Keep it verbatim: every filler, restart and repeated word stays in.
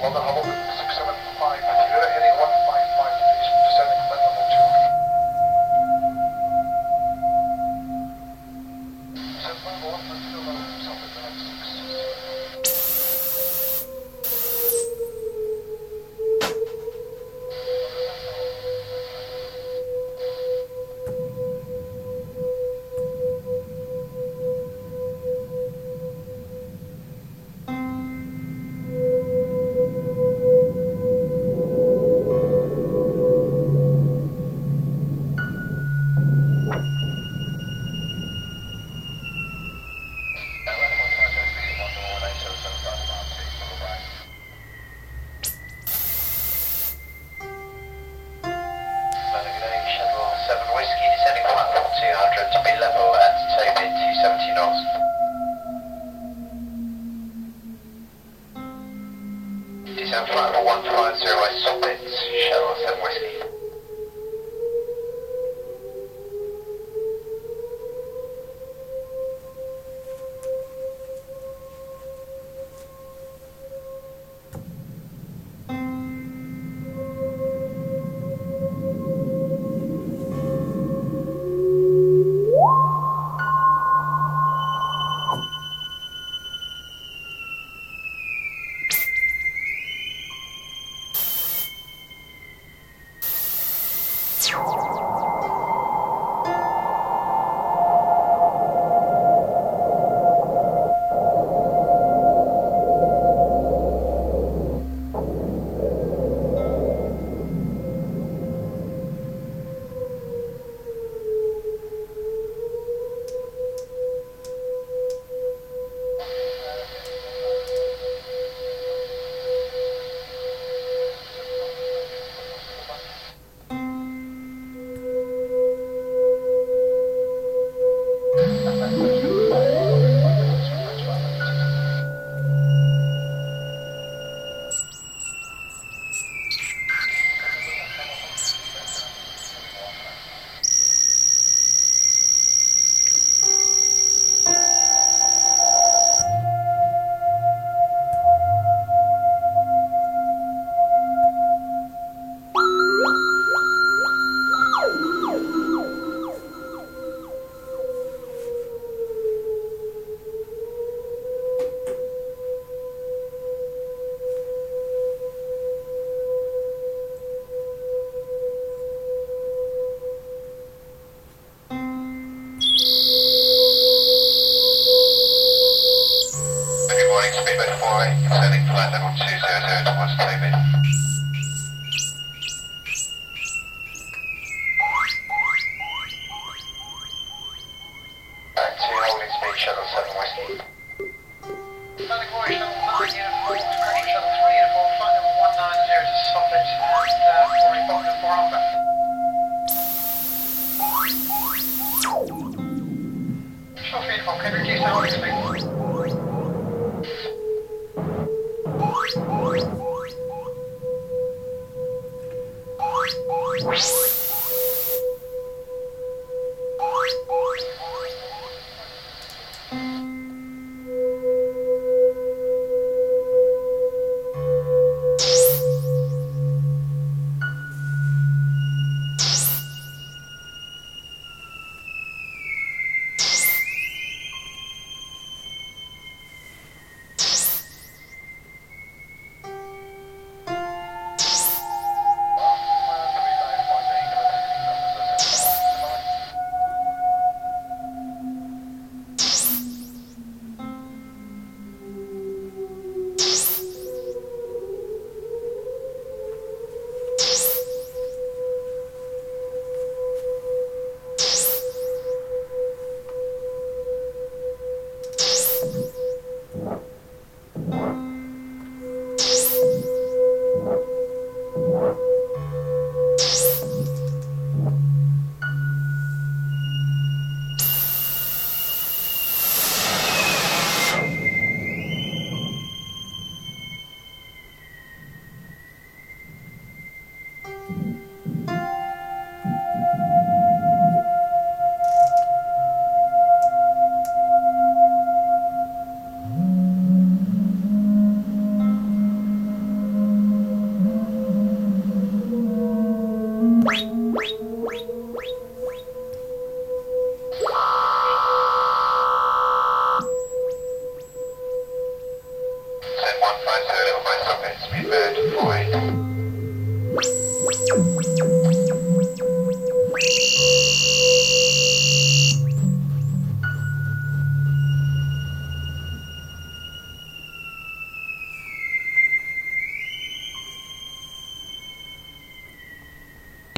London Hamilton six seven five, Toyota heading one five five degrees, descending flight level two. Set level one, let's go level something to like six. Descend flight level one five zero West Sobbits, Shuttle seven Whiskey. Speedbird four eight, descending flight level two zero zero towards Toby. Back to holding speed, Shuttle seven Whiskey. Landing four, Shuttle nine, uniform, correction Shuttle three, uniform, flight level one nine zero to Soffit, and uh, four Republic and four Alpha. Shuttle three, uniform, can you reduce the holding speed? What?